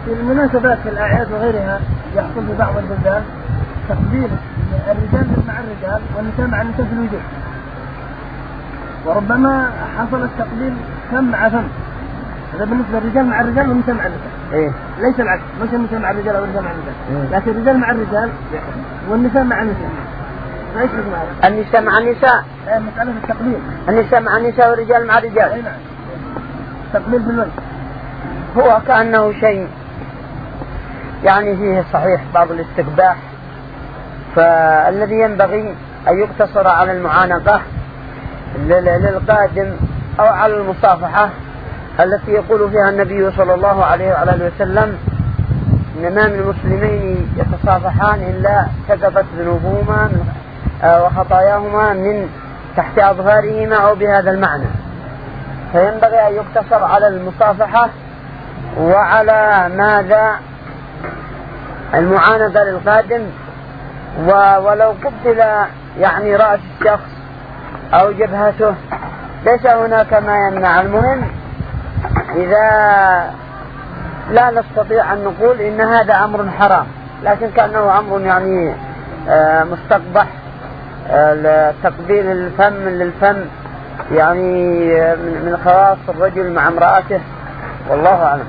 في المناسبات في الأعياد وغيرها يحصل في بعض البلدان تقبيل الرجال مع الرجال والنساء مع النساء في الوجه، وربما حصل التقبيل فم مع فم. هذا بالنسبة للرجال مع الرجال والنساء مع النساء. ليس العكس، مش النساء مع الرجال أو الرجال مع النساء، لكن الرجال مع الرجال والنساء مع النساء. ما يشبه معه. النساء مع النساء. مسألة التقبيل. النساء مع النساء والرجال مع الرجال. أي نعم. تقبيل بالوجه. هو كأنه شيء يعني فيه صحيح بعض الاستقباح، فالذي ينبغي أن يقتصر على المعانقة للقادم أو على المصافحة التي يقول فيها النبي صلى الله عليه وعلى وسلم: إن ما من المسلمين يتصافحان إلا كتبت ذنوبهما وخطاياهما من تحت أظهارهما أو بهذا المعنى. فينبغي أن يقتصر على المصافحة وعلى ماذا المعانقة للقادم، ولو قبل يعني رأس الشخص أو جبهته ليس هناك ما يمنع. المهم إذا لا نستطيع أن نقول إن هذا أمر حرام، لكن كأنه أمر يعني مستقبح، تقبيل الفم للفم يعني من خواص الرجل مع امرأته، والله أعلم.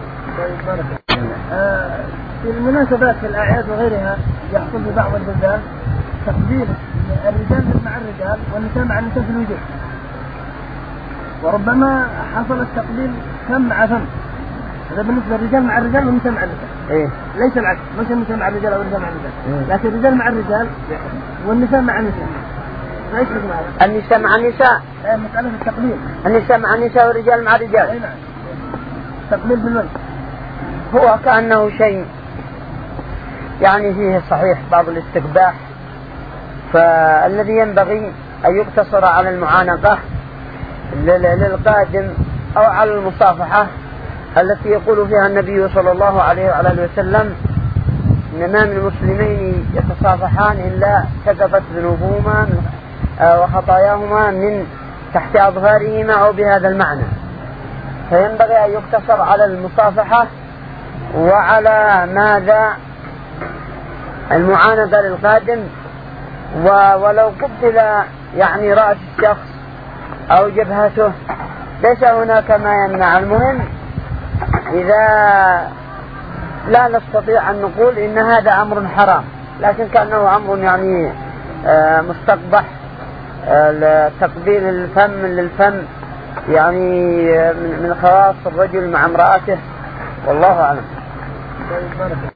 في المناسبات في الأعياد وغيرها يحصل في بعض البلدان تقبيل الرجال مع الرجال والنساء مع النساء في الوجه، وربما حصل التقبيل فم مع فم. هذا بالنسبة للرجال مع الرجال والنساء مع النساء. ليس العكس، مش النساء مع الرجال أو الرجال مع النساء، لكن الرجال مع الرجال والنساء مع النساء. ما يشبه معه. النساء مع النساء. مسألة التقبيل. النساء مع النساء والرجال مع الرجال. أي نعم. تقبيل بالوجه. هو كأنه شيء يعني فيه صحيح بعض الاستقباح، فالذي ينبغي أن يقتصر على المعانقة للقادم أو على المصافحة التي يقول فيها النبي صلى الله عليه وعلى وسلم: إن ما من المسلمين يتصافحان إلا كتبت ذنوبهما وخطاياهما من تحت أظهارهما أو بهذا المعنى. فينبغي أن يقتصر على المصافحة وعلى ماذا المعانقة للقادم، ولو قبل يعني رأس الشخص أو جبهته ليس هناك ما يمنع. المهم إذا لا نستطيع أن نقول إن هذا أمر حرام، لكن كأنه أمر يعني مستقبح، تقبيل الفم للفم يعني من خواص الرجل مع امرأته، والله أعلم.